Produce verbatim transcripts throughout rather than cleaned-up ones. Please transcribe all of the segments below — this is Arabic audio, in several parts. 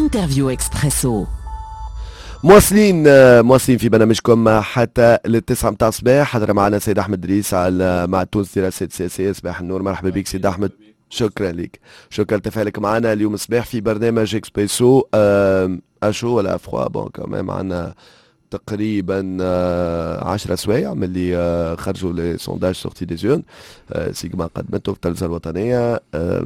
انترفيو اكسبريسو. مواصلين مواصلين في برنامجكم حتى للتسعة متاع الصباح. حضر معنا سيد احمد دريس على مع تونس دراسات سياسيه. صباح النور، مرحبا بك سيد احمد. شكرا لك، شكرا لتفاعلك معنا اليوم الصباح في برنامج اكسبريسو. اشو ولا افخوا بون كمان معنا تقريبا عشرة سوايع من اللي خرجوا لي سونداج سورتي دي زون سيجما قدمته في التلفزه الوطنيه.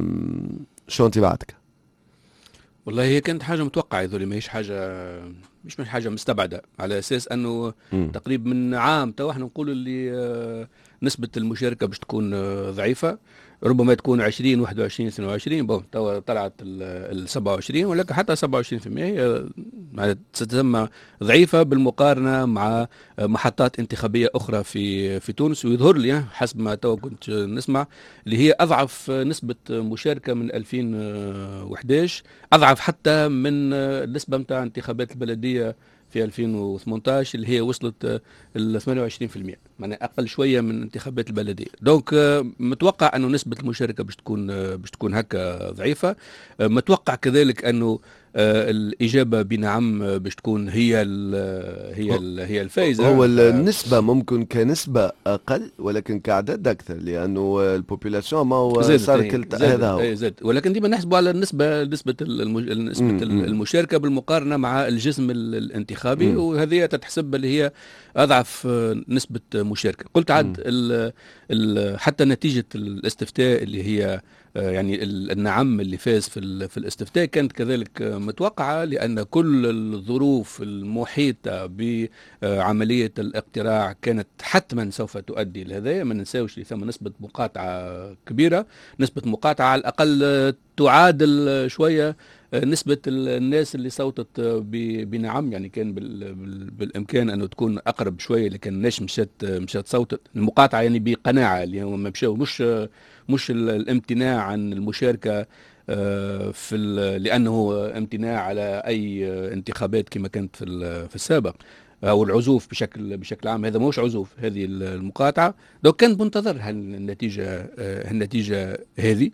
شو انطباعاتك؟ والله هي كانت حاجه متوقعه، هذول ماهيش حاجه مش من حاجه مستبعده، على اساس انه م. تقريبا من عام تو احنا نقول اللي نسبه المشاركه باش تكون ضعيفه، ربما تكون عشرين واحد وعشرين اثنين وعشرين، بون تو طلعت ال سبعة وعشرين، ولكن حتى سبعة وعشرين بالمئة هي ستتم ضعيفه بالمقارنه مع محطات انتخابيه اخرى في في تونس. ويظهر لي حسب ما تو كنت نسمع اللي هي اضعف نسبه مشاركه من ألفين وأحد عشر، اضعف حتى من النسبه نتاع انتخابات البلديه في ألفين وثمانية عشر اللي هي وصلت ل ثمانية وعشرين بالمئة، معناها اقل شويه من انتخابات البلديه. دونك متوقع انه نسبه المشاركه باش تكون باش تكون هكا ضعيفه. متوقع كذلك انه الاجابه بنعم باش تكون هي ال هي ال هي الفائزه. هو النسبه ممكن كنسبه اقل ولكن كعدد اكثر، لانه البوبولاسيون ما هو صار كل هذا هو زاد، ولكن ديما نحسبوا على النسبه نسبه نسبه المشاركه بالمقارنه مع الجسم الانتخابي، مم. وهذه تتحسب اللي هي اضعف نسبه مشاركه. قلت عاد ال ال حتى نتيجه الاستفتاء اللي هي يعني النعم اللي فاز في في الاستفتاء كانت كذلك متوقعة، لأن كل الظروف المحيطة بعملية الاقتراع كانت حتما سوف تؤدي لهذا. ما ننساوش ثم نسبة مقاطعة كبيرة، نسبة مقاطعة على الأقل تعادل شوية نسبة الناس اللي صوتت بنعم، يعني كان بالإمكان أنه تكون أقرب شوية، لكن الناس مشات مشات صوتت المقاطعة يعني بقناعة، اللي هم مشاو مش مش الامتناع عن المشاركة في لأنه امتناع على أي انتخابات كما كانت في في السابق، أو العزوف بشكل بشكل عام. هذا مش عزوف، هذه المقاطعة. دوك كان منتظر النتيجة النتيجة هذه.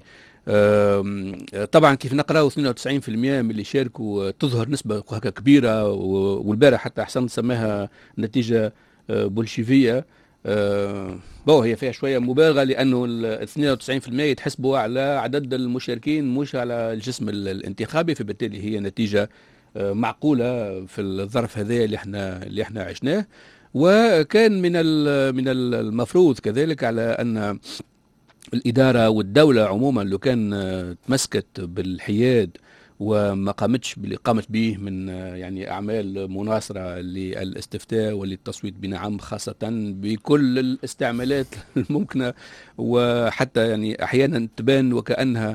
طبعا كيف نقراو اثنين وتسعين بالمئة من اللي شاركوا تظهر نسبة هكا كبيرة، والبارح حتى أحسن سماها نتيجة بولشيفية. أه بو هي فيها شوية مبالغة، لأنه ال اثنين وتسعين بالمئة يتحسبوا على عدد المشاركين مش على الجسم الانتخابي، فبالتالي هي نتيجة أه معقولة في الظرف هذا اللي احنا اللي احنا عشناه. وكان من من المفروض كذلك على أن الإدارة والدولة عموما لو كان تمسكت بالحياد وما قامتش باللي قامت به من يعني أعمال مناصرة للاستفتاء وللتصويت بنعم، خاصة بكل الاستعمالات الممكنة، وحتى يعني أحيانا تبان وكأنها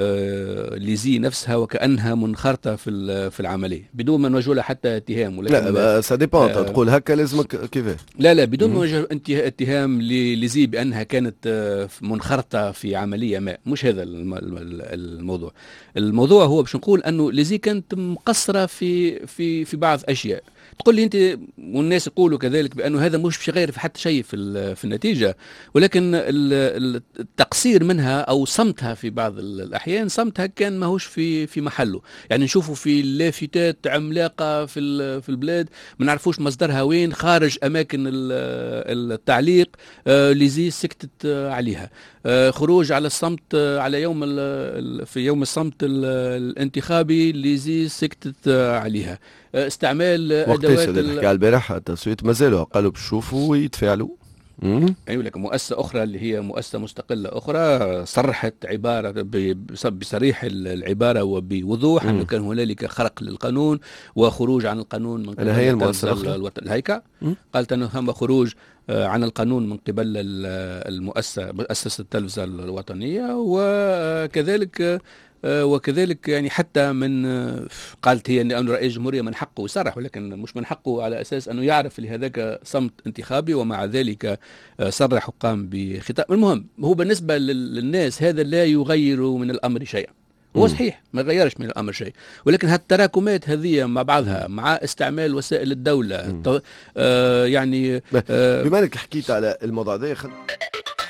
ليزي نفسها وكأنها منخرطة في في العملية بدون ما نوجه لها حتى اتهام. ولكن لا سا ديبون آه تقول هكا لازمك كيف؟ لا لا بدون ما نوجه اتهام ليزي بأنها كانت منخرطة في عملية ما، مش هذا الموضوع. الموضوع هو باش نقول أنه ليزي كانت مقصرة في في في بعض أشياء. تقول لي انت والناس يقولوا كذلك بانه هذا مش باش يغير في حتى شيء في في النتيجه، ولكن التقصير منها او صمتها في بعض الاحيان صمتها كان ماهوش في في محله. يعني نشوفوا في لافتات عملاقه في في البلاد ما نعرفوش مصدرها وين، خارج اماكن التعليق ليزي سكتت عليها. خروج على الصمت على يوم في يوم الصمت الانتخابي ليزي سكتت عليها. استعمال ادوات الحكايه البارح التصويت مازالوا قالوا بشوفوا ويتفاعلوا. ايوه لكن مؤسسه اخرى اللي هي مؤسسه مستقله اخرى صرحت عباره بصريح العباره وبوضوح انه كان هنالك خرق للقانون وخروج عن القانون من قبل هي المؤسسه الهيكا. قالت انه هم خروج عن القانون من قبل المؤسسه مؤسسه التلفزه الوطنيه، وكذلك وكذلك يعني حتى من قالت هي أن رئيس الجمهورية من حقه يصرح، ولكن مش من حقه على أساس أنه يعرف لهذاك صمت انتخابي، ومع ذلك صرح وقام بخطاب. المهم هو بالنسبة للناس هذا لا يغير من الأمر شيئا. هو صحيح ما غيرش من الأمر شيء، ولكن هالتراكمات هذه مع بعضها مع استعمال وسائل الدولة آه يعني آه بما أنك حكيت على الموضوع ده خل...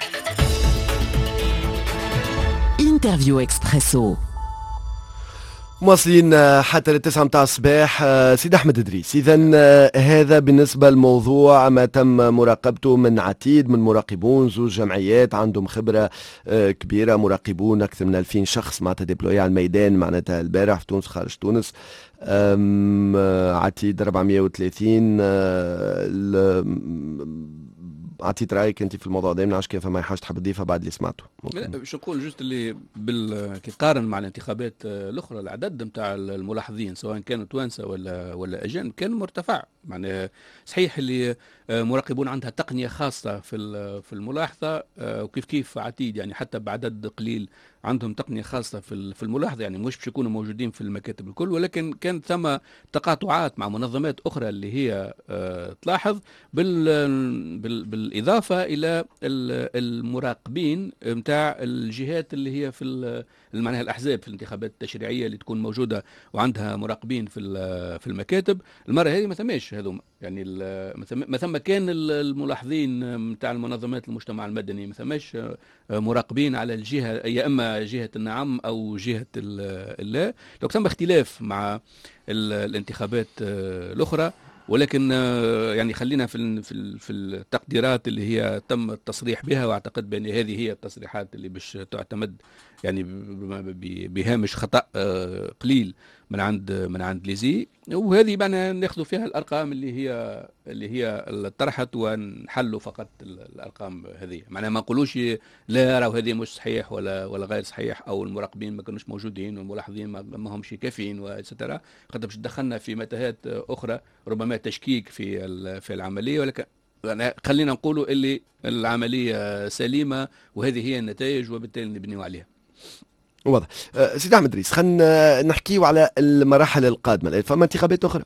انترفيو اكسبريسو. مواصلين آه، حتى للتسعة متاع الصباح. آه، سيد أحمد إدريس، إذا آه، هذا بالنسبة للموضوع ما تم مراقبته من عديد من مراقبون، زوج جمعيات عندهم خبرة آه، كبيرة، مراقبون أكثر من ألفين شخص معناتها ديبلوي على الميدان معناتها البارح في تونس خارج تونس. أم، آه، عتيد أربعمائة وثلاثين. آه، ال- عطيت رايك انت في الموضوع ده، ما نعرفش كيف ما حاجه تحب تضيفها بعد اللي سمعته لا، ممكن. باش نقول جوست اللي بال كي قارن مع الانتخابات آه، الاخرى، العدد نتاع الملاحظين سواء كانوا توانسه ولا ولا اجانب كان مرتفع. معناها صحيح اللي آه، مراقبون عندها تقنيه خاصه في ال- في الملاحظه، آه، وكيف كيف عتيد يعني حتى بعدد قليل عندهم تقنيه خاصه في ال- في الملاحظه، يعني مش باش يكونوا موجودين في المكاتب الكل، ولكن كان ثم تقاطعات مع منظمات اخرى اللي هي آه، تلاحظ بال بال بالاضافه الى ال- المراقبين نتاع الجهات اللي هي في ال- معناها الاحزاب في الانتخابات التشريعيه اللي تكون موجوده وعندها مراقبين في ال- في المكاتب. المره هذه ما ثماش هذوما، يعني ال- ما ثم ما ثم كان ال- الملاحظين نتاع المنظمات المجتمع المدني، ما ثماش مراقبين على الجهه، يا اما جهه النعم او جهه ال- اللا. لو ثم اختلاف مع ال- الانتخابات آه، الاخرى، ولكن آه، يعني خلينا في ال- في ال- في التقديرات اللي هي تم التصريح بها، واعتقد بان هذه هي التصريحات اللي باش تعتمد يعني ب- ب- بهامش خطأ آه، قليل من عند من عند ليزي. وهذه معنا ناخذ فيها الارقام اللي هي اللي هي طرحت ونحلوا فقط ال- الارقام هذه، معناها ما نقولوش لا راهو هذه مش صحيح ولا ولا غير صحيح، او المراقبين ما كانوش موجودين والملاحظين ما ما همش كافيين واتسترا، خاطر باش دخلنا في متاهات اخرى ربما تشكيك في ال- في العمليه. ولكن يعني خلينا نقولوا اللي العمليه سليمه وهذه هي النتائج، وبالتالي نبنيو عليها. واضح. أه، سيدي احمد ادريس، خلينا نحكيو على المراحل القادمه الان. فما انتخابات اخرى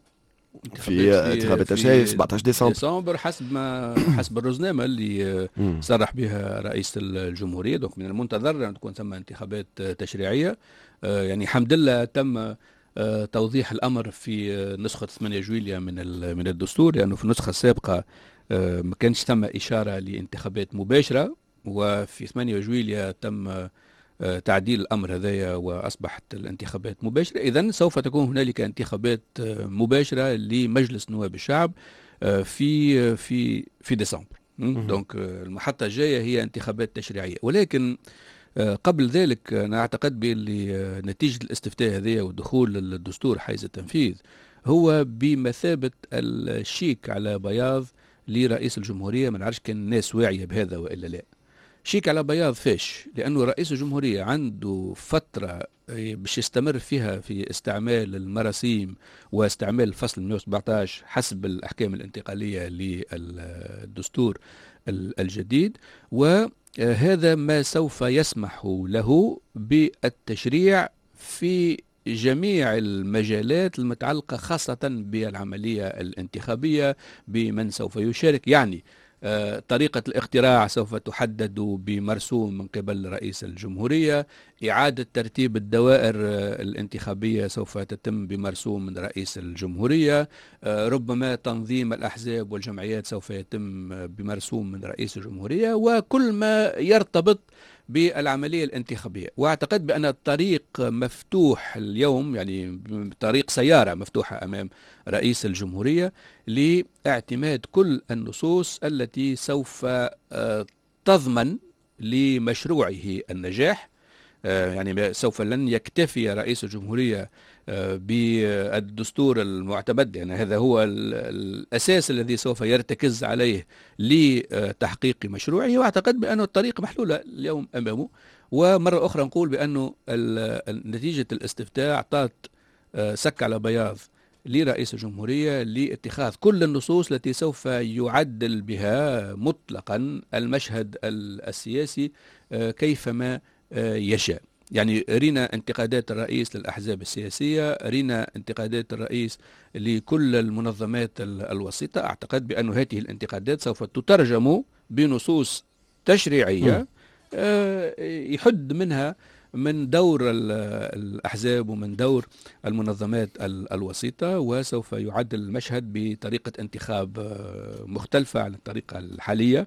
في انتخابات آه، في انتخابات تشريعيه في سبعة عشر ديسمبر. ديسمبر حسب ما حسب الرزنامه اللي مم. صرح بها رئيس الجمهوريه. دونك من المنتظر ان تكون ثم انتخابات تشريعيه. آه، يعني الحمد لله تم آه، توضيح الامر في آه، نسخه ثمانية جويليا من ال- من الدستور، لانه يعني في النسخه السابقه آه، ما كانش ثم اشاره لانتخابات مباشره، وفي ثمانية جويليا تم آه، تعديل الأمر هذايا وأصبحت الانتخابات مباشرة. إذن سوف تكون هنالك انتخابات آه، مباشرة لمجلس نواب الشعب آه، في في في ديسمبر. م? دونك آه، المحطة الجاية هي انتخابات تشريعية. ولكن آه، قبل ذلك أنا أعتقد بأن آه، نتيجة الاستفتاء هذايا ودخول الدستور حيز التنفيذ هو بمثابة الشيك على بياض لرئيس الجمهورية. ما نعرفش كان الناس واعية بهذا وإلا لا. شيك على بياض فاش؟ لأنه رئيس الجمهورية عنده فترة باش يستمر فيها في استعمال المراسيم واستعمال الفصل مئة وسبعة عشر حسب الأحكام الانتقالية للدستور الجديد، وهذا ما سوف يسمح له بالتشريع في جميع المجالات المتعلقة خاصة بالعملية الانتخابية، بمن سوف يشارك. يعني آه، طريقة الاقتراع سوف تحدد بمرسوم من قبل رئيس الجمهورية، إعادة ترتيب الدوائر آه، الانتخابية سوف تتم بمرسوم من رئيس الجمهورية، آه، ربما تنظيم الأحزاب والجمعيات سوف يتم آه، بمرسوم من رئيس الجمهورية، وكل ما يرتبط بالعملية الانتخابية. واعتقد بأن الطريق مفتوح اليوم، يعني طريق سيارة مفتوحة أمام رئيس الجمهورية لاعتماد كل النصوص التي سوف آه، تضمن لمشروعه النجاح. آه، يعني سوف لن يكتفي رئيس الجمهورية آه، بالدستور المعتمد، يعني هذا هو ال- الأساس الذي سوف يرتكز عليه لتحقيق مشروعه. واعتقد بأن الطريق محلولة اليوم أمامه. ومرة أخرى نقول بأنه ال- نتيجة الاستفتاء أعطت آه، سك على بياض لرئيس الجمهورية لاتخاذ كل النصوص التي سوف يعدل بها مطلقا المشهد ال- السياسي آه، كيفما آه، يشاء. يعني رينا انتقادات الرئيس للأحزاب السياسية، رينا انتقادات الرئيس لكل المنظمات ال- الوسيطة. أعتقد بأن هذه الانتقادات سوف تترجم بنصوص تشريعية آه، يحد منها من دور ال- الأحزاب ومن دور المنظمات ال- الوسيطة، وسوف يعدل المشهد بطريقة انتخاب آه، مختلفة عن الطريقة الحالية.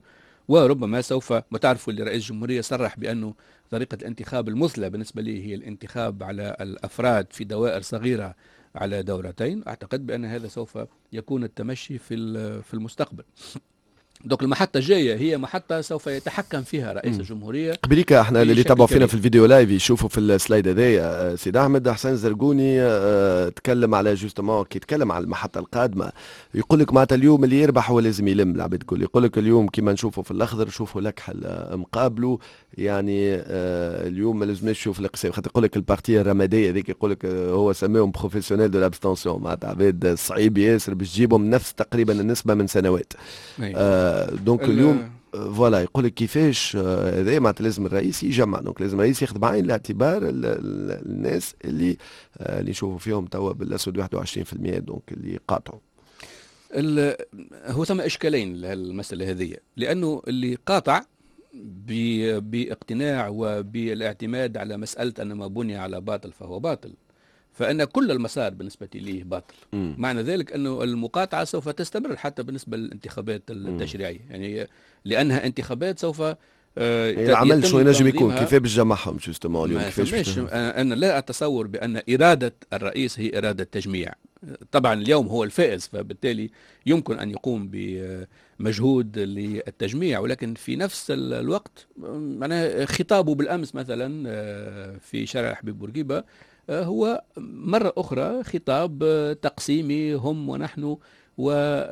وربما سوف، ما تعرفوا اللي رئيس الجمهورية صرح بأنه طريقة الانتخاب المثلى بالنسبة لي هي الانتخاب على الأفراد في دوائر صغيرة على دورتين. أعتقد بأن هذا سوف يكون التمشي في في المستقبل. دوك المحطة الجاية هي محطة سوف يتحكم فيها رئيس الجمهورية. قبليك احنا اللي تابعوا فينا في الفيديو لايف يشوفوا في السلايد هذايا سيد احمد حسن زرقوني اه تكلم على جوستومون كي يتكلم على المحطة القادمة، يقول لك معناتها اليوم اللي يربح هو لازم يلم العباد الكل. يقول لك اليوم كيما نشوفوا في الاخضر شوفوا لكحل مقابله، يعني اه اليوم ما لازمناش نشوف الاقسام، خاطر يقول لك البارتيه الرماديه هذيك يقول لك هو سماهم بروفيسيونيل دو لابستونسيون، معناتها عباد صعيب ياسر باش تجيبهم نفس تقريبا النسبة من سنوات. اه دونك اليوم فوالا يقول لك كيفاش هذا معناتها لازم الرئيس يجمع، دونك لازم الرئيس ياخذ بعين الاعتبار الناس اللي اللي نشوفوا فيهم توا بالاسود واحد وعشرين بالمئة دونك اللي قاطعوا. هو ثم اشكالين للمساله هذه، لانه اللي قاطع باقتناع وبالاعتماد على مساله ان ما بني على باطل فهو باطل، فان كل المسار بالنسبه ليه باطل. م. معنى ذلك انه المقاطعه سوف تستمر حتى بالنسبه للانتخابات التشريعيه، يعني لانها انتخابات سوف آه العمل شو ينجم يكون كيف باش جمعهم جوستومون اليوم كيفاش. انا لا اتصور بان اراده الرئيس هي اراده تجميع. طبعا اليوم هو الفائز، فبالتالي يمكن ان يقوم بمجهود للتجميع، ولكن في نفس الوقت معناها خطابه بالامس مثلا في شارع حبيب بورقيبه هو مرة أخرى خطاب تقسيمي، هم ونحن و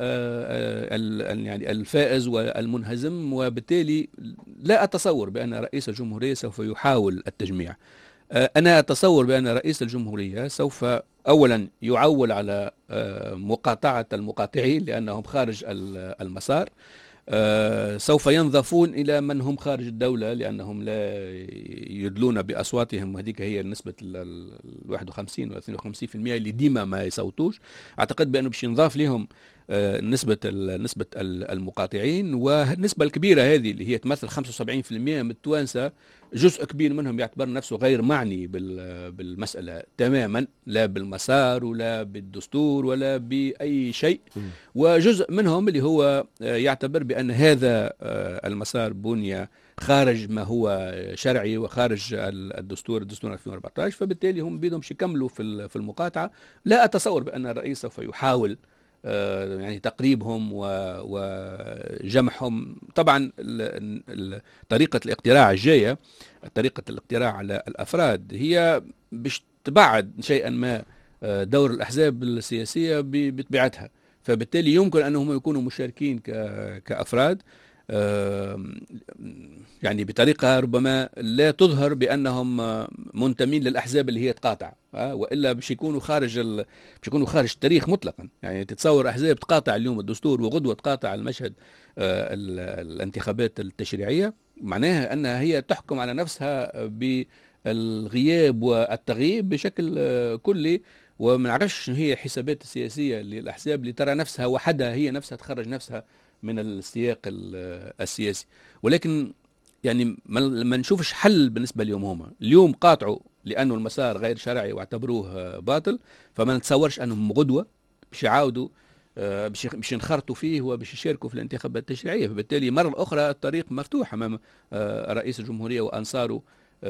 يعني الفائز والمنهزم، وبالتالي لا أتصور بأن رئيس الجمهورية سوف يحاول التجميع. أنا أتصور بأن رئيس الجمهورية سوف أولا يعول على مقاطعة المقاطعين لأنهم خارج المسار، آه سوف ينضافون إلى من هم خارج الدولة لأنهم لا يدلون بأصواتهم، وهذيك هي نسبة ال واحد وخمسين و اثنين وخمسين بالمئة اللي ديما ما يصوتوش. أعتقد بأنه باش ينضاف لهم آه نسبة نسبة المقاطعين، والنسبة الكبيرة هذه اللي هي تمثل خمسة وسبعين بالمئة من التوانسة، جزء كبير منهم يعتبر نفسه غير معني بالمسألة تماما، لا بالمسار ولا بالدستور ولا بأي شيء، وجزء منهم اللي هو يعتبر بأن هذا المسار بني خارج ما هو شرعي وخارج الدستور الدستور ألفين وأربعة عشر، فبالتالي هم بيدهم يكملوا في المقاطعة. لا أتصور بأن الرئيس سوف يحاول يعني تقريبهم وجمعهم. طبعا طريقة الاقتراع الجاية، طريقة الاقتراع على الأفراد، هي باش تبعد شيئا ما دور الأحزاب السياسية بطبيعتها، فبالتالي يمكن أنهم يكونوا مشاركين كأفراد يعني بطريقة ربما لا تظهر بأنهم منتمين للأحزاب اللي هي تقاطع، وإلا باش يكونوا خارج ال... باش يكونوا خارج التاريخ مطلقا. يعني تتصور أحزاب تقاطع اليوم الدستور وغدوة تقاطع المشهد الانتخابات التشريعية، معناها أنها هي تحكم على نفسها بالغياب والتغييب بشكل كلي، وما نعرفش شنو هي الحسابات السياسية للأحزاب اللي ترى نفسها وحدها هي نفسها تخرج نفسها من السياق السياسي. ولكن يعني ما نشوفش حل بالنسبة اليوم. هما اليوم قاطعوا لأنه المسار غير شرعي واعتبروه باطل، فما نتصورش أنهم غدوة باش يعاودوا باش ينخرطوا فيه وباش يشاركوا في الانتخابات التشريعية. فبالتالي مرة أخرى الطريق مفتوح أمام رئيس الجمهورية وأنصاره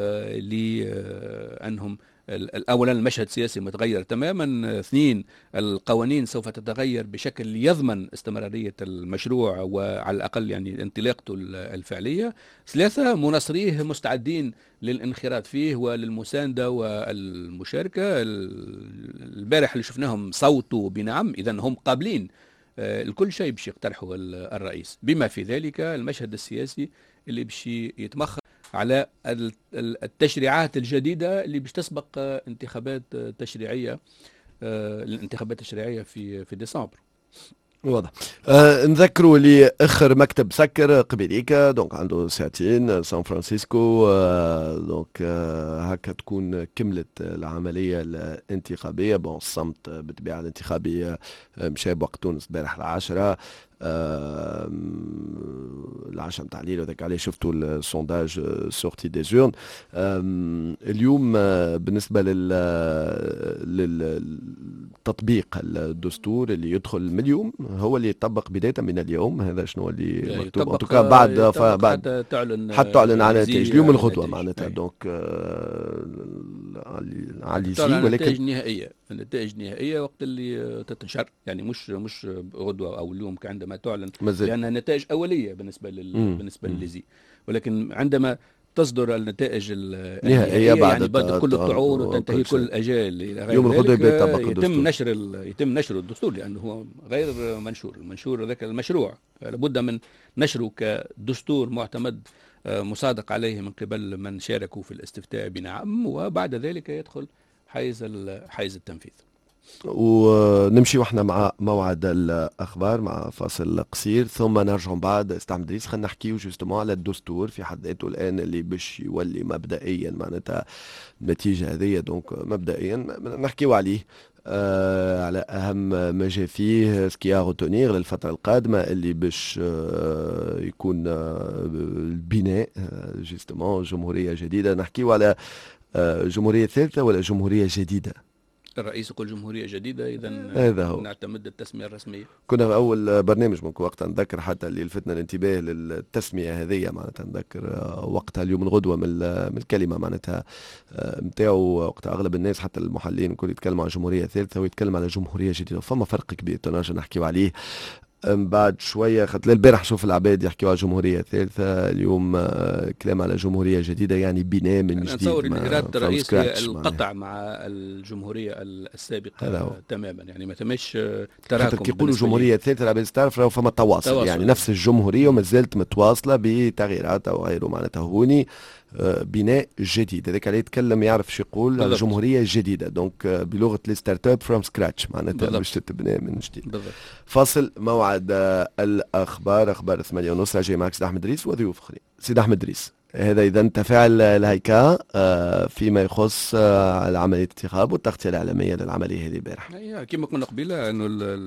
لأنهم أولا المشهد السياسي متغير تماما، اثنين القوانين سوف تتغير بشكل يضمن استمرارية المشروع وعلى الأقل يعني انطلاقته الفعلية، ثلاثة مناصريه مستعدين للانخراط فيه وللمساندة والمشاركة. البارح اللي شفناهم صوتوا بنعم، إذن هم قابلين الكل شيء باش يقترحوا الرئيس، بما في ذلك المشهد السياسي اللي باش يتمخر على التشريعات الجديدة اللي باش تسبق انتخابات تشريعية الانتخابات التشريعية في في ديسمبر. واضح. آه نذكروا اللي اخر مكتب سكر قبيليك دونك عنده ساعتين سان فرانسيسكو، آه دونك آه هكا تكون كملت العمليه الانتخابيه. بون الصمت بالطبيعه الانتخابي آه مشى بوقت تونس البارح العاشرة آه العشاء نتاع الليل وذاك عليه شفتوا السونداج سورتي دي زورن. آه اليوم آه بالنسبه لل, لل تطبيق الدستور اللي يدخل من اليوم هو اللي يطبق بداية من اليوم. هذا شنو اللي مكتوب ان بعد بعد حتى تعلن حتى تعلن على نتائج اليوم على الغدوة نتائج. معناتها. أي. دونك على اللي تعلن ولكن نتائج نهائية، النتائج نهائية وقت اللي تتنشر، يعني مش مش غدوة او اليوم عندما تعلن، مازال. لانها نتائج اولية بالنسبة لل مم. بالنسبة مم. لليزي، ولكن عندما تصدر النتائج نهائية بعد يعني بدأ كل الطعون وتنتهي كل الأجال إلى غير يوم الغدوة ذلك، يطبق الدستور. يتم نشر ال... يتم نشر الدستور، لأنه هو غير منشور. المنشور ذاك المشروع لابد من نشره كدستور معتمد مصادق عليه من قبل من شاركوا في الاستفتاء بنعم، وبعد ذلك يدخل حيز ال... حيز التنفيذ. ونمشي واحنا مع موعد الاخبار مع فاصل قصير، ثم نرجع بعد استاذ احمد ادريس. خلينا نحكيو جوستومون على الدستور في حد ذاته الان اللي باش يولي مبدئيا معناتها النتيجه هذه. دونك مبدئيا نحكيو عليه آه على اهم ما جاء فيه سكي روتونير للفتره القادمه اللي باش آه يكون آه البناء آه جوستومون جمهوريه جديده. نحكيو على آه جمهوريه ثالثه ولا جمهوريه جديده؟ الرئيس يقول جمهورية جديدة، إذا نعتمد التسمية الرسمية. كنا في أول برنامج من وقتها نذكر حتى اللي لفتنا الانتباه للتسمية هذه معناتها، نذكر وقتها اليوم الغدوة من من الكلمة معناتها نتاعو وقتها أغلب الناس حتى المحللين الكل يتكلموا عن جمهورية ثالثة ويتكلم على جمهورية جديدة، فما فرق كبير تنرجع نحكيو عليه من بعد شويه. خاطر البارح شوف العباد يحكيوا على جمهوريه ثالثه، اليوم كلام على جمهوريه جديده يعني بناء من جديد. نتصور ان اراده الرئيس هي القطع مع الجمهوريه السابقه تماما، يعني ما تمش تراكم. خاطر كي يقولوا جمهوريه ثالثه العباد تعرف راهو فما تواصل, تواصل يعني نفس الجمهوريه وما زالت متواصله بتغييرات او غيره معناتها هوني بناء جديد. هذاك اللي يتكلم يعرف شو يقول على جمهوريه جديده. دونك بلغه الستارت اب فروم سكراتش معناتها باش تتبنى من جديد. بالضبط. فاصل موعد الاخبار، اخبار ثمانية ونص راجع معك سيد احمد ادريس وضيوف اخرين. سيد احمد ادريس، هذا اذا تفاعل الهيكا فيما يخص عمليه الانتخاب والتغطيه الاعلاميه للعمليه هذه البارح. كما قلنا قبيله انه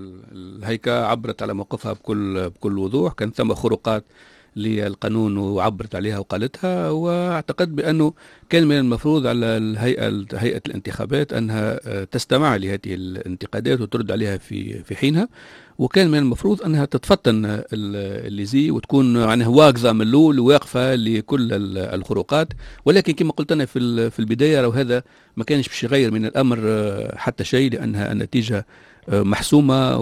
الهيكا عبرت على موقفها بكل بكل وضوح. كان ثم خروقات للقانون وعبرت عليها وقالتها، واعتقد بانه كان من المفروض على الهيئه هيئه الانتخابات انها تستمع لهذه الانتقادات وترد عليها في في حينها، وكان من المفروض انها تتفطن الليزي وتكون يعني واقفه من الاول وواقفه لكل الخروقات. ولكن كما قلت انا في في البدايه لو هذا ما كانش باش يغير من الامر حتى شيء، لانها النتيجه محسومه،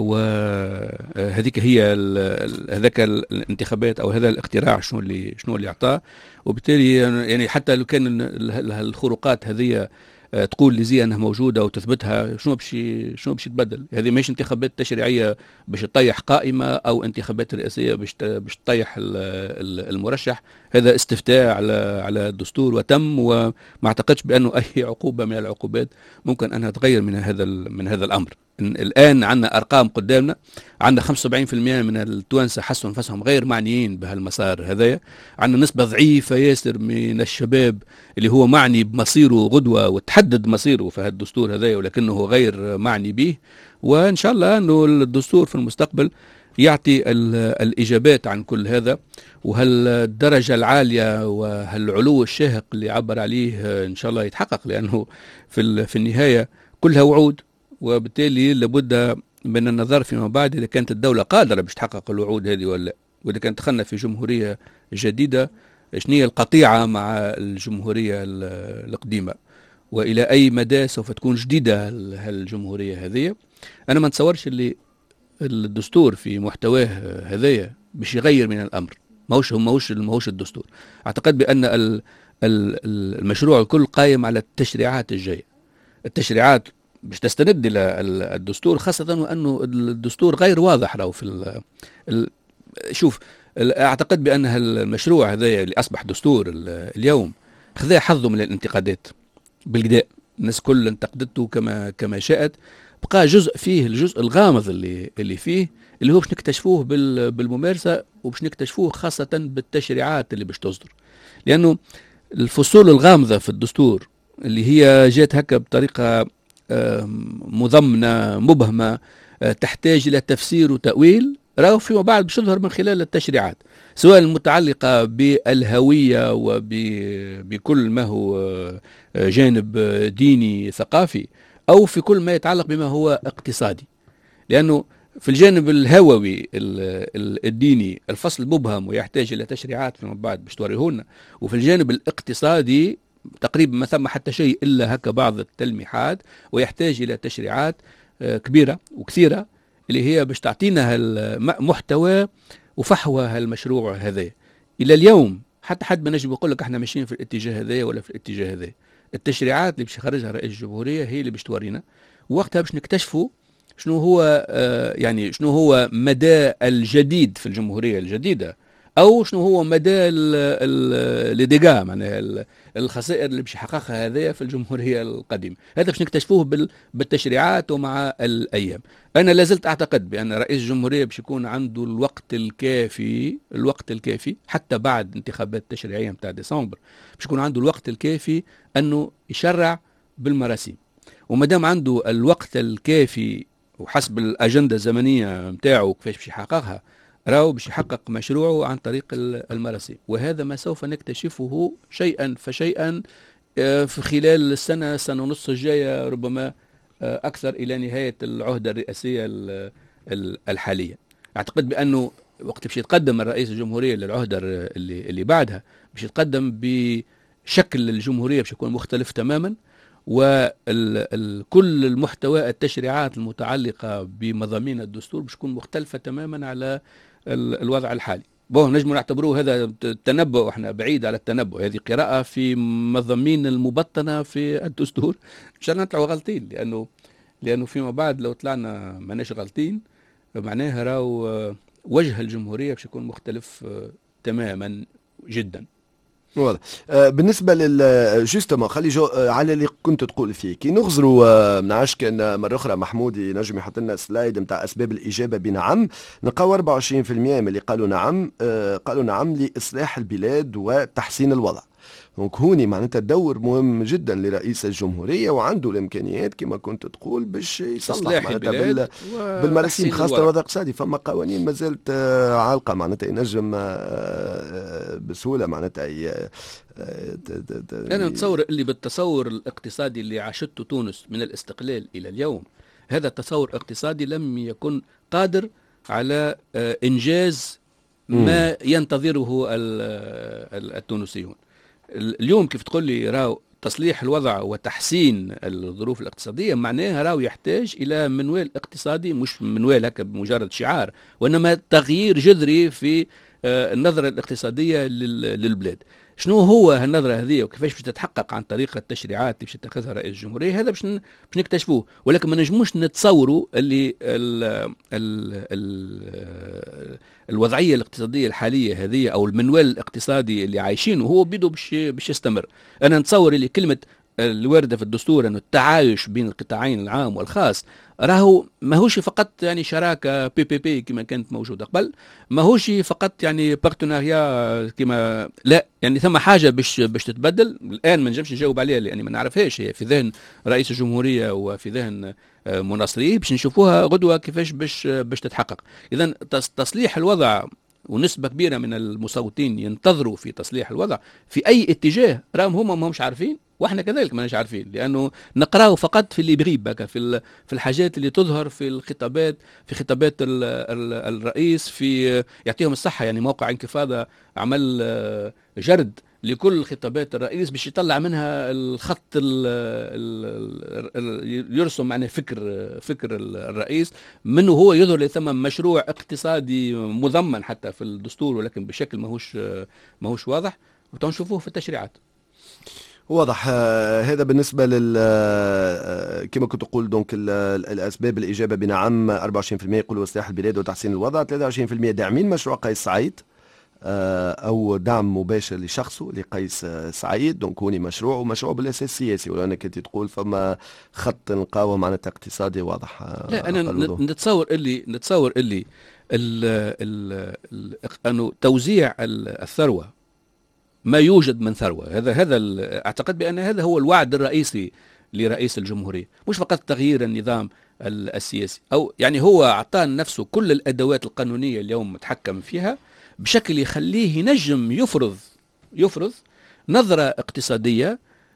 وهذيك هي هذاك الانتخابات او هذا الاقتراع شنو اللي شنو اللي اعطاه. وبالتالي يعني حتى لو كان الخروقات هذه تقول لزي انها موجوده وتثبتها، شنو باش شنو باش يتبدل؟ هذه مش انتخابات تشريعيه باش تطيح قائمه او انتخابات رئاسيه باش باش تطيح المرشح. هذا استفتاء على على الدستور وتم، وما اعتقدش بانه اي عقوبه من العقوبات ممكن انها تغير من هذا من هذا الامر. الان عندنا ارقام قدامنا، عندنا خمسة وسبعين بالمئة من التوانسه حسوا انفسهم غير معنيين بهالمسار هذايا. عندنا نسبه ضعيفه ياسر من الشباب اللي هو معني بمصيره غدوه وتحدد مصيره في هذا الدستور هذايا ولكنه غير معني به. وان شاء الله انه الدستور في المستقبل يعطي الاجابات عن كل هذا، وهالدرجه العاليه وهالعلو الشاهق اللي عبر عليه ان شاء الله يتحقق، لانه في في النهايه كلها وعود، وبالتالي لابد من النظر فيما بعد اذا كانت الدوله قادره باش تحقق الوعود هذه ولا لا. واذا كانت دخلنا في جمهوريه جديده شنو هي القطيعه مع الجمهوريه القديمه، والى اي مدى سوف تكون جديده هالجمهوريه هذه. انا ما نتصورش اللي الدستور في محتواه هذايا باش يغير من الامر، ماهوش ماهوش ماهوش الدستور. اعتقد بان المشروع الكل قائم على التشريعات الجايه. التشريعات باش تستند الى الدستور، خاصه وانه الدستور غير واضح راهو في ال ال شوف اعتقد بان المشروع هذا اللي اصبح دستور اليوم خذا حظه من الانتقادات بالقداء، الناس كل انتقدته كما كما شاءت. بقى جزء فيه الجزء الغامض اللي اللي فيه اللي هو باش نكتشفوه بالممارسه، وباش نكتشفوه خاصه بالتشريعات اللي باش تصدر، لانه الفصول الغامضه في الدستور اللي هي جات هكا بطريقه مضمنه مبهمه تحتاج الى تفسير وتاويل، راهو فيما بعد باش تظهر من خلال التشريعات، سواء المتعلقه بالهويه وبكل ما هو جانب ديني ثقافي، أو في كل ما يتعلق بما هو اقتصادي. لأنه في الجانب الهووي الديني الفصل مبهم ويحتاج إلى تشريعات فيما بعد باش توريهولنا، وفي الجانب الاقتصادي تقريبا ما ثم حتى شيء إلا هكا بعض التلميحات، ويحتاج إلى تشريعات كبيرة وكثيرة اللي هي باش تعطينا محتوى وفحوى هالمشروع هذا. إلى اليوم حتى حد ما نجم يقول لك احنا ماشيين في الاتجاه هذا ولا في الاتجاه هذا. التشريعات اللي باش يخرجها رئيس الجمهورية هي اللي باش تورينا، وقتها باش نكتشفوا شنو هو آه يعني شنو هو مدى الجديد في الجمهورية الجديدة، او شنو هو مدى لديغا معناها الخسائر اللي باش يحققها هذايا في الجمهورية القديمة. هذا باش نكتشفوه بالتشريعات ومع الأيام. أنا لازلت أعتقد بأن رئيس الجمهورية باش يكون عنده الوقت الكافي الوقت الكافي حتى بعد انتخابات التشريعية متاع ديسمبر، باش يكون عنده الوقت الكافي أنه يشرع بالمراسيم. ومدام عنده الوقت الكافي وحسب الأجندة الزمنية متاعه كيفاش باش يحققها، راهو باش يحقق مشروعه عن طريق المراسيم. وهذا ما سوف نكتشفه شيئا فشيئا في خلال السنة سنة ونص الجاية، ربما أكثر إلى نهاية العهدة الرئاسية الحالية. أعتقد بأنه وقت باش يتقدم الرئيس الجمهورية للعهدة اللي, اللي بعدها باش يتقدم بشكل الجمهورية باش يكون مختلف تماما، وكل المحتوى التشريعات المتعلقة بمضامين الدستور باش تكون مختلفة تماما على الوضع الحالي. بوه نجم نعتبروه هذا تنبؤ، احنا بعيد على التنبؤ، هذه قراءة في مضامين المبطنة في الدستور. مش نطلعوا غلطين، لأنه لأنه فيما بعد لو طلعنا ماناش غلطين معناها راهو وجه الجمهورية باش يكون مختلف تماما جدا. واضح. آه بالنسبه لل جوستومون خلي جو آه على اللي كنت تقول فيه كي نغزروا آه ما نعرفش كان مره اخرى محمود ينجم يحط لنا سلايد نتاع اسباب الاجابه بنعم، نلقاو أربعة وعشرين بالمئة من اللي قالوا نعم آه قالوا نعم لاصلاح البلاد وتحسين الوضع. دونك هوني معناتها الدور مهم جدا لرئيس الجمهوريه وعنده الامكانيات كما كنت تقول باش يصلح معناتها بال... بالمراسيم خاصه الوضع الاقتصادي. فما قوانين ما زالت عالقه معناتها ينجم بسهوله معناتها ي... انا نتصور اللي بالتصور الاقتصادي اللي عاشته تونس من الاستقلال الى اليوم، هذا التصور الاقتصادي لم يكن قادر على انجاز ما ينتظره التونسيون. اليوم كيف تقول لي راو تصليح الوضع وتحسين الظروف الاقتصادية معناها راو يحتاج إلى منوال اقتصادي، مش منوال هكا بمجرد شعار، وإنما تغيير جذري في النظرة الاقتصادية للبلاد. شنو هو هالنظرة هذه وكيفاش باش تتحقق عن طريق التشريعات اللي باش يتخذها رئيس الجمهورية؟ هذا باش نكتشفوه، ولكن ما نجموش نتصوروا اللي ال ال ال الوضعية الاقتصادية الحالية هذه أو المنوال الاقتصادي اللي عايشينه هو بيدو باش باش يستمر. أنا نتصور اللي كلمة الواردة في الدستور أنه التعايش بين القطاعين العام والخاص راهو ماهوش فقط يعني شراكة بي بي بي كما كانت موجودة قبل، ماهوش فقط يعني بارتناريا كما لا، يعني ثم حاجة باش باش تتبدل. الآن ما نجمش نجاوب عليها لأني ما نعرفهاش، هي في ذهن رئيس الجمهورية وفي ذهن مناصريه، باش نشوفوها غدوة كيفاش باش باش تتحقق. إذا تصليح الوضع ونسبة كبيرة من المصوتين ينتظروا في تصليح الوضع في أي اتجاه راهم هم ما همش عارفين، واحنا كذلك ما نش عارفين، لانه نقراه فقط في اللي بغيب بك في في الحاجات اللي تظهر في الخطابات في خطابات ال ال الرئيس في يعطيهم الصحه. يعني موقع انكفاضه عمل جرد لكل خطابات الرئيس باش يطلع منها الخط ال ال يرسم معناه فكر فكر الرئيس منه، هو يظهر لثم مشروع اقتصادي مضمن حتى في الدستور ولكن بشكل ماهوش ماهوش واضح، وتنشوفوه في التشريعات. واضح. هذا بالنسبة لل كما كنت أقول دونك الأسباب الإجابة بنعم أربعة وعشرين بالمئة يقولوا إصلاح البلاد وتحسين الوضع، ثلاثة وعشرين بالمئة داعمين مشروع قيس سعيد أو دعم مباشر لشخصه لقيس سعيد. دونك هوني مشروع ومشروع بالأساس سياسي، ولا أنا كنت تقول فما خط نلقاوه معناتها اقتصادي واضح. لا أنا نتصور اللي نتصور اللي ال ال ال أنه توزيع الثروة ما يوجد من ثروة، هذا هذا أعتقد بأن هذا هو الوعد الرئيسي لرئيس الجمهورية، مش فقط تغيير النظام السياسي، أو يعني هو أعطان نفسه كل الأدوات القانونية اليوم متحكم فيها بشكل يخليه ينجم يفرض يفرض نظرة اقتصادية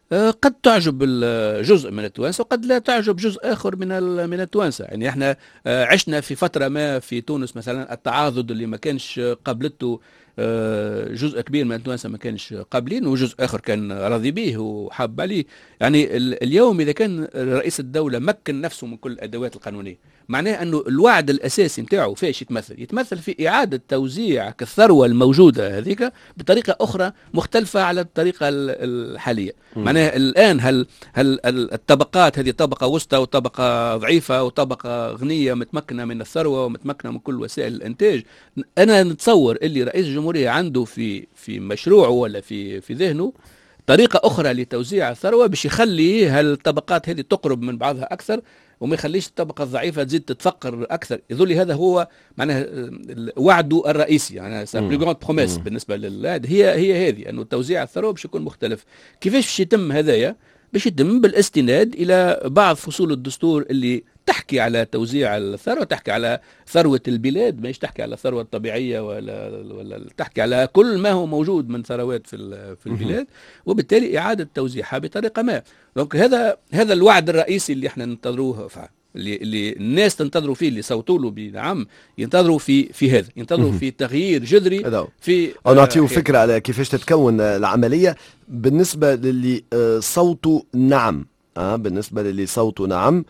قد تعجب جزء من التوانسه وقد لا تعجب جزء اخر من من التوانسه. يعني احنا عشنا في فتره ما في تونس مثلا التعاضد اللي ما كانش قابلته جزء كبير من التوانسه ما كانش قابلين، وجزء اخر كان راضي به وحاب عليه. يعني اليوم اذا كان رئيس الدوله مكن نفسه من كل الادوات القانونيه، معناه انه الوعد الاساسي نتاعو فايش يتمثل؟ يتمثل في اعاده توزيع الثروه الموجوده هذيك بطريقه اخرى مختلفه على الطريقه الحاليه. معناها الان هل هل الطبقات هذه طبقه وسطى وطبقه ضعيفه وطبقه غنيه متمكنه من الثروه ومتمكنه من كل وسائل الانتاج. انا نتصور اللي رئيس الجمهوريه عنده في في مشروعه ولا في في ذهنه طريقه اخرى لتوزيع الثروه باش يخلي هالطبقات هذه تقرب من بعضها اكثر وما يخليش الطبقه الضعيفه تزيد تتفقر اكثر. يظل هذا هو معناه وعده الرئيسي، يعني بلو بروميس بالنسبه لل هي هي هذه انه توزيع الثروه باش يكون مختلف. كيفاش باش يتم هذايا؟ باش يتم بالاستناد الى بعض فصول الدستور اللي تحكي على توزيع الثروه، تحكي على ثروه البلاد، ماهيش تحكي على الثروه الطبيعيه ولا ولا تحكي على كل ما هو موجود من ثروات في في البلاد، وبالتالي اعاده توزيعها بطريقه ما. دونك هذا هذا الوعد الرئيسي اللي احنا ننتظروه فعلا. اللي, اللي الناس تنتظروا فيه، اللي صوتوا له بنعم، ينتظروا في في هذا، ينتظروا في تغيير جذري في او نعطيه فكره على كيفاش تتكون العمليه. بالنسبه للي صوتوا نعم، اه بالنسبه للي صوتوا نعم،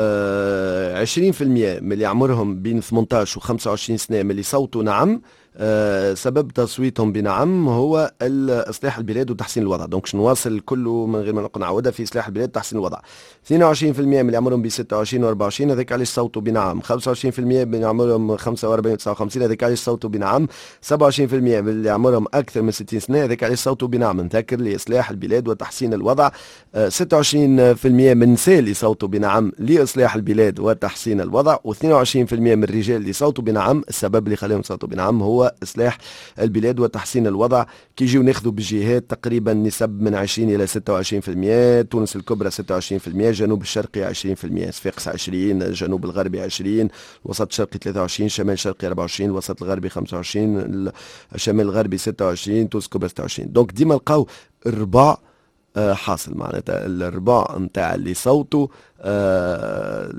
آه عشرين بالمئة من اللي عمرهم بين ثمانية عشر و خمسة وعشرين سنه من اللي صوتوا نعم، آه سبب تصويتهم بنعم هو اصلاح البلاد وتحسين الوضع. دونك نواصل كله من غير ما نقول نعاودها في اصلاح البلاد وتحسين الوضع. اثنين وعشرين بالمئة من اللي عمرهم بين ستة وعشرين و أربعة وعشرين هذاك علاش صوتوا بنعم. خمسة وعشرين بالمئة من اللي عمرهم خمسة وأربعين و تسعة وخمسين هذاك علاش صوتوا بنعم. سبعة وعشرين بالمئة من اللي عمرهم اكثر من ستين سنه هذاك علاش صوتوا بنعم. نذكر لاصلاح البلاد وتحسين الوضع. آه ستة وعشرين بالمئة من النساء اللي صوتوا بنعم لاصلاح البلاد وتحسين الوضع، و اثنين وعشرين بالمئة من الرجال اللي صوتوا بنعم السبب اللي خلاهم يصوتوا بنعم هو اصلاح البلاد وتحسين الوضع. كي يجيو ناخذوا بالجهات تقريبا نسب من عشرين الى ستة وعشرين بالمئة. تونس الكبرى ستة وعشرين بالمئة، جنوب الشرقي عشرين بالمئة، صفاقس عشرين، الجنوب الغربي عشرين، الوسط الشرقي ثلاثة وعشرين، الشمال الشرقي أربعة وعشرين، الوسط الغربي خمسة وعشرين، الشمال الغربي ستة وعشرين، تونس الكبرى ستة وعشرين. دونك ديما نلقاو رباع حاصل معناتها الرباع نتاع اللي صوتوا آه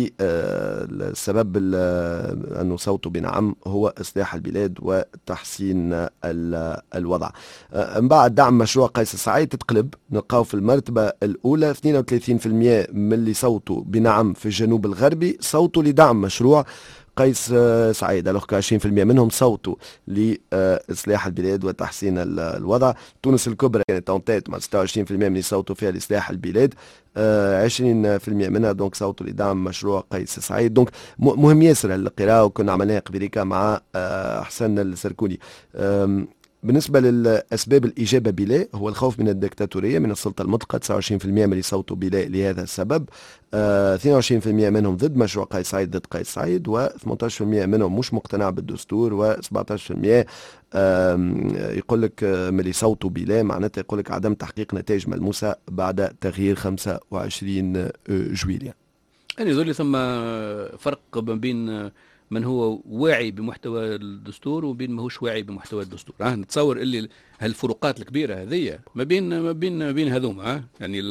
لسبب آه انه صوتوا بنعم هو اصلاح البلاد وتحسين الوضع. آه من بعد دعم مشروع قيس سعيد تتقلب، نلقاو في المرتبه الاولى اثنين وثلاثين بالمئة من اللي صوتوا بنعم في الجنوب الغربي صوتوا لدعم مشروع قيس سعيد، الوغ عشرين بالمئة منهم صوتوا لإصلاح البلاد وتحسين الوضع. تونس الكبرى كانت اونتيت مع ستة وعشرين بالمئة من اللي صوتوا فيها لإصلاح البلاد، عشرين بالمئة منها دونك صوتوا لدعم مشروع قيس سعيد. دونك مهم ياسر القراءة، وكنا عملناها قبيليكا مع حسن السركوني. بالنسبة للأسباب الإجابة بلا هو الخوف من الدكتاتورية من السلطة المطلقة، تسعة وعشرين بالمئة من اللي صوتوا بلا لهذا السبب، آه اثنين وعشرين بالمئة منهم ضد مشروع قيس سعيد ضد قيس سعيد، و ثمانية عشر بالمئة منهم مش مقتنع بالدستور، و سبعة عشر بالمئة آه يقول لك من اللي صوتوا بلا معناتها يقول لك عدم تحقيق نتائج ملموسة بعد تغيير خمسة وعشرين جويلية. يعني يظل ثم فرق ما بين من هو واعي بمحتوى الدستور وبين ما هوش واعي بمحتوى الدستور. اه نتصور اللي هالفروقات الكبيره هذه ما بين ما بين ما بين هذوما. اه يعني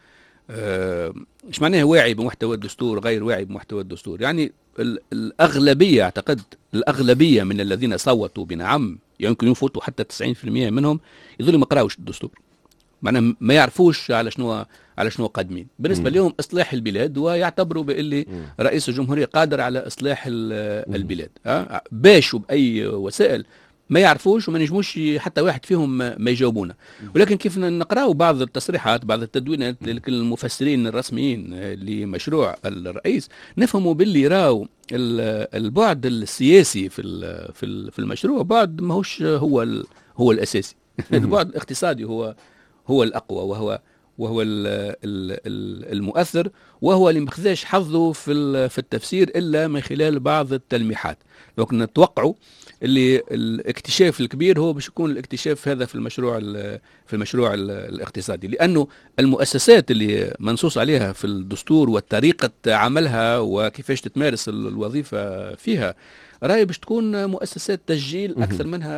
آه ايش معناه واعي بمحتوى الدستور غير واعي بمحتوى الدستور؟ يعني الاغلبيه، اعتقد الاغلبيه من الذين صوتوا بنعم يمكن يفوتوا حتى تسعين بالمئة منهم يظلوا ما قراوش الدستور، معناها ما يعرفوش على شنو على شنو قادمين. بالنسبه م. لهم اصلاح البلاد ويعتبروا باللي م. رئيس الجمهوريه قادر على اصلاح البلاد أه؟ باش وباي وسائل ما يعرفوش وما نجموش حتى واحد فيهم ما يجاوبونا. ولكن كيف نقراو بعض التصريحات بعض التدوينات للمفسرين الرسميين لمشروع الرئيس نفهموا باللي راو البعد السياسي في في المشروع بعد ما هوش هو هو الاساسي. البعد الاقتصادي هو هو الأقوى، وهو وهو المؤثر، وهو اللي مخذاش حظه في في التفسير إلا من خلال بعض التلميحات. لكن نتوقعوا اللي الاكتشاف الكبير هو باش يكون الاكتشاف هذا في المشروع في المشروع الاقتصادي، لأنه المؤسسات اللي منصوص عليها في الدستور وطريقة عملها وكيفاش تتمارس الوظيفة فيها راهي باش تكون مؤسسات تسجيل أكثر منها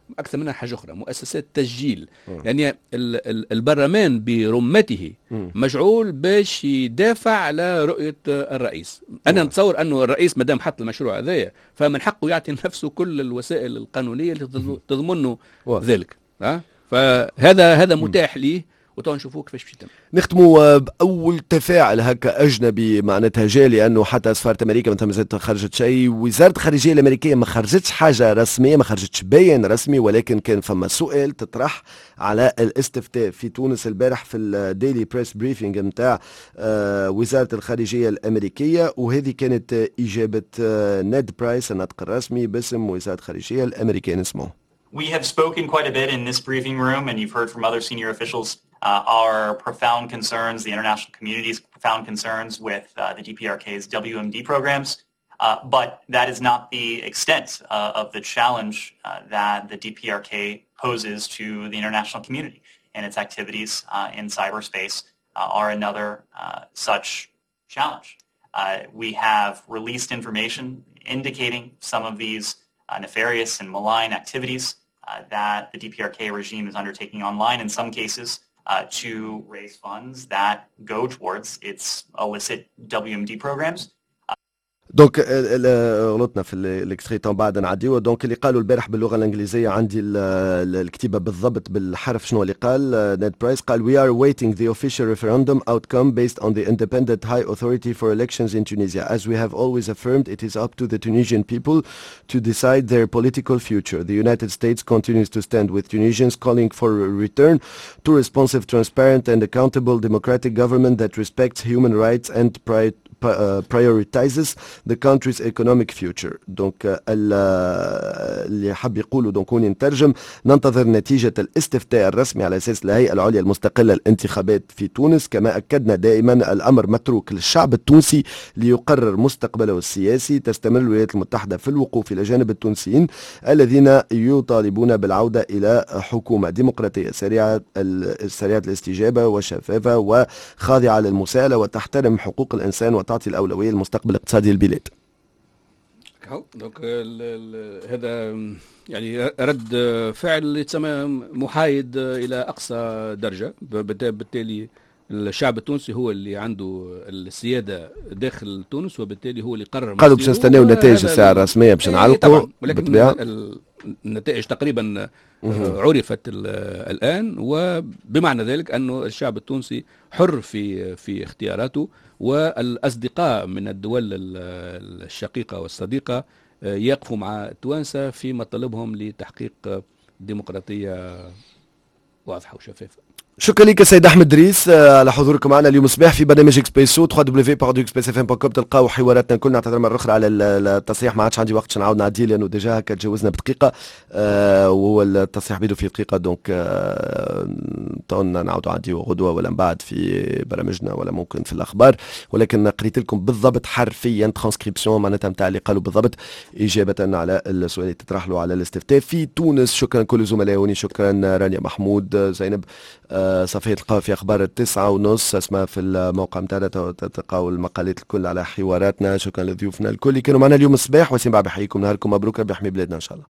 اكثر منها حاجه اخرى، مؤسسات تسجيل. يعني ال- ال- البرلمان برمته مجعول باش يدافع على رؤيه الرئيس. انا نتصور انه الرئيس ما دام حط المشروع هذايا فمن حقه يعطي نفسه كل الوسائل القانونيه اللي تضمنه ذلك. أه؟ فهذا هذا متاح ليه، وتوا نشوفوا كيفاش باش يتم. نختموا باول تفاعل هكا اجنبي معناتها جا، لانه حتى سفاره امريكا مثلا مازالت خرجت شيء، وزاره الخارجيه الامريكيه ما خرجتش حاجه رسميه، ما خرجتش بيان رسمي، ولكن كان فما سؤال تطرح على الاستفتاء في تونس البارح في الديلي بريس بريفينج نتاع وزاره الخارجيه الامريكيه، وهذه كانت اجابه نيد برايس الناطق الرسمي باسم وزاره الخارجيه الامريكيه. نسمعوا. We have spoken quite a bit in this briefing room, and you've heard from other senior officials uh, our profound concerns, the international community's profound concerns with uh, the D P R K's W M D programs. Uh, but that is not the extent uh, of the challenge uh, that the D P R K poses to the international community, and its activities uh, in cyberspace uh, are another uh, such challenge. Uh, we have released information indicating some of these uh, nefarious and malign activities Uh, that the D P R K regime is undertaking online, in some cases, uh, to raise funds that go towards its illicit W M D programs. دونك غلطنا في الاكستريتون بعد نعديوه. دونك اللي قالوا البارح باللغه الانجليزيه عندي الكتيبه بالضبط بالحرف شنو اللي قال نيد برايس. قال we are awaiting the official referendum outcome based on the independent high authority for elections in Tunisia. As we have always affirmed, it is up to the Tunisian people to decide their political future. The United States continues to stand with Tunisians, calling for a return to responsive, transparent and accountable democratic government that respects human rights and pride Uh, prioritizes the country's economic future. دونك اللي حب يقولوا دونك وني نترجم، ننتظر نتيجة الاستفتاء الرسمي على أساس الهيئة العليا المستقلة للانتخابات في تونس. كما أكدنا دائما الأمر متروك للشعب التونسي ليقرر مستقبله السياسي. تستمر الولايات المتحدة في الوقوف إلى جانب التونسيين الذين يطالبون بالعودة إلى حكومة ديمقراطية سريعة سريعة الاستجابة وشفافة وخاضعة للمساءلة وتحترم حقوق الإنسان تعطي الأولوية لمستقبل اقتصادي البلاد. دونك هذا يعني رد فعل يتسمى محايد إلى أقصى درجة. بالتالي الشعب التونسي هو اللي عنده السيادة داخل تونس، وبالتالي هو اللي قرر. قالوا باش نستناو النتائج الساعة الرسمية باش نعلقوا، ولكن النتائج تقريبا عرفت الآن، وبمعنى ذلك أنه الشعب التونسي حر في في اختياراته، والأصدقاء من الدول الشقيقة والصديقة يقفوا مع التوانسة في مطالبهم لتحقيق ديمقراطية واضحة وشفافة. شكرا لك سيد احمد دريس على حضوركم معنا اليوم الصباح في برنامج اكسبريسو دبليو دبليو بارادو اكسبريس اف ام دوت كوم. تلقاو حواراتنا كلنا. نعتذر مره اخرى على التصحيح، ما عادش عندي وقت نعاود نعديه لانه ديجا هكا تجاوزنا بدقيقه، آه وهو التصحيح بيدو في دقيقه. دونك آه طولنا نعاودوا نعديه غدوه ولا من بعد في برامجنا ولا ممكن في الاخبار، ولكن قريت لكم بالضبط حرفيا ترانسكريبسيون معناتها نتاع اللي قالوا بالضبط اجابه على السؤال اللي تطرح له على الاستفتاء في تونس. شكرا كل زملائي، شكرا رانيا محمود، زينب. آه صفحة تلقاو في أخبار التسعة ونص، اسمها في الموقع متاعنا تلقاو المقالات الكل على حواراتنا. شكرا لضيوفنا الكل اللي كانوا معنا اليوم الصباح. وسيم بحييكم، نهاركم مبروك، ربي يحمي بلادنا إن شاء الله.